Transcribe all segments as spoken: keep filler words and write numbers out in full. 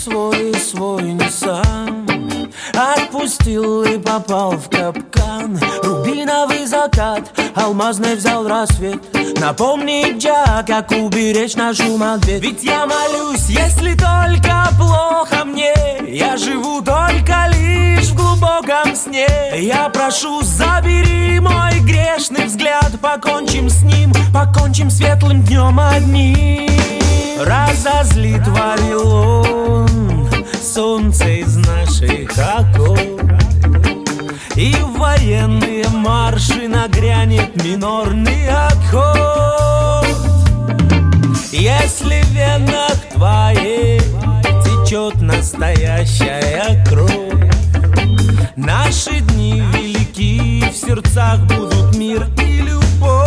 свой и свой не сам. Отпустил и попал в капкан. Рубиновый закат, алмазный взял рассвет. Напомни, Джа, как уберечь нашу Мадвет. Ведь я молюсь, если только плохо мне, я живу только лишь в глубоком сне. Я прошу, забери мой грешный взгляд, покончим с ним, покончим светлым днем одним. Разозлит Вавилон солнце из наших окон, и в военные марши нагрянет минорный аккорд. Если в венах твоей течет настоящая кровь, наши дни велики, в сердцах будут мир и любовь.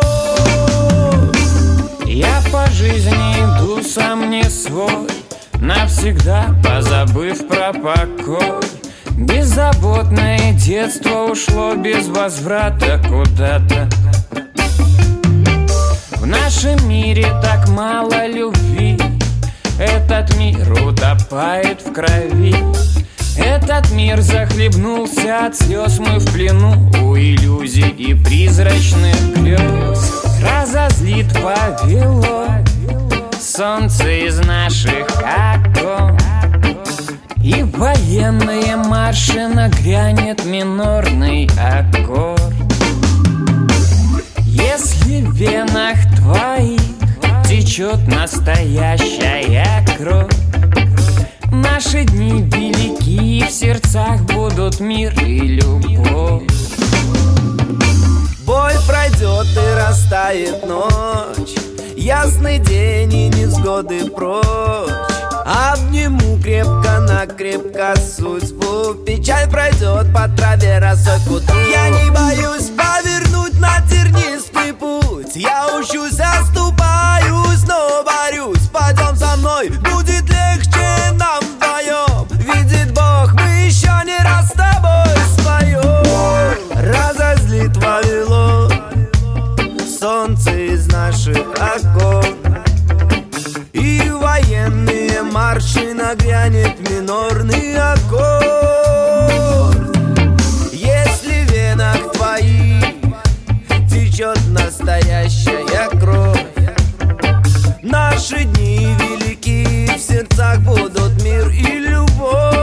Я по жизни иду сам не свой, навсегда позабыв про покой. Беззаботное детство ушло без возврата куда-то. В нашем мире так мало любви, этот мир утопает в крови. Этот мир захлебнулся от слез, мы в плену у иллюзий и призрачных грез. Разозлит Вавилон солнце из наших окон, и в военные марши нагрянет минорный аккорд. Если в венах твоих течет настоящая кровь, наши дни велики, в сердцах будут мир и любовь. Боль пройдет и растает ночь, ясный день и невзгоды прочь. Обниму крепко-накрепко судьбу, печаль пройдет по траве росой к утру. Я не боюсь повернуть на тернистый путь, я учусь, оступаюсь, но борюсь. Пойдем со мной, будет легче нам вдвоем. Видит Бог, мы еще не раз с тобой споем. Разозлит Вавилон солнце из наших окон, и в военные марши нагрянет минорный аккорд. Если в венах твоих течет настоящая кровь, наши дни велики, в сердцах будут мир и любовь.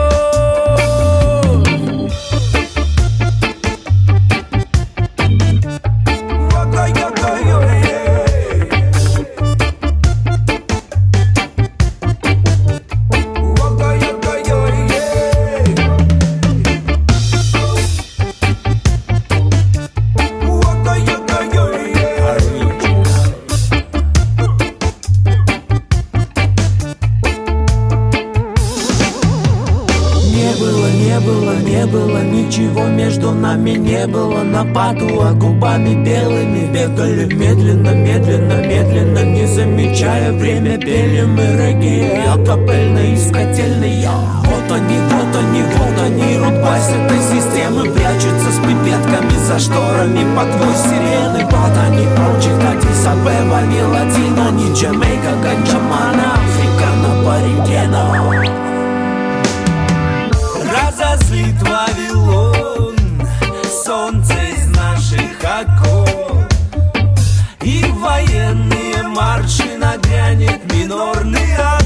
Ничего между нами не было, нападу, а губами белыми бегали медленно, медленно, медленно, не замечая время, пели мы регги, акапельно из котельной. Вот они, вот они, вот они, рудбайс этой системы прячутся с пипетками за шторами под твой сирены. Вот они, прочих, Аддис Абеба, не Латино, не Джамайка, Ганджамана, Африка, Аборигена. Разозлит Вавилон солнце из наших окон, и в военные марши нагрянет минорный аккорд.